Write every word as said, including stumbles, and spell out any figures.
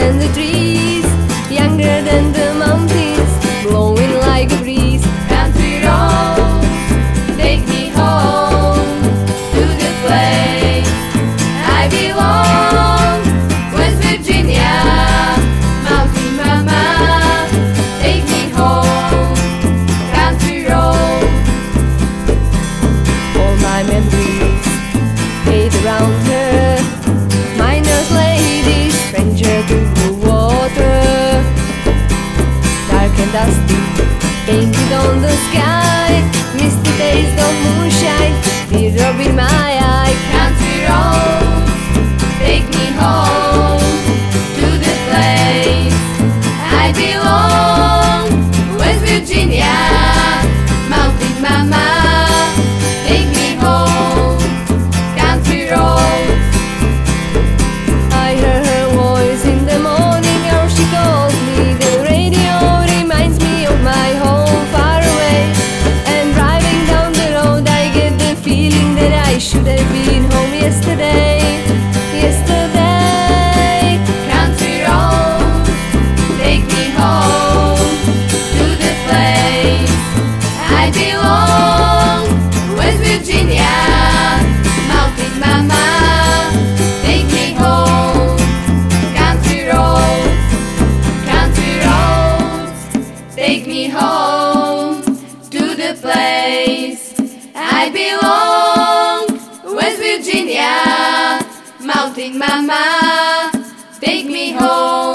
than the trees, younger than the mountains, blowing like a breeze. Country road, take me home to the place I belong. West Virginia, mountain mama, take me home. Country road, all my memories made around her. Miner's lady, stranger to the water, dark and dusty, painted on the sky, misty taste of moonshine, teardrop in my eye. Country road, take me home to the place I belong. West Virginia, mountain mama, take me home. Country road. I heard her voice in the morning, how she calls me. The radio reminds me of my home far away. And driving down the road, I get the feeling that I should have been home yesterday. Yesterday. Country road, take me home to the place I belong. West Virginia, mountain mama, take me home. Country road, country road, take me home to the place I belong. West Virginia, mountain mama, take me home.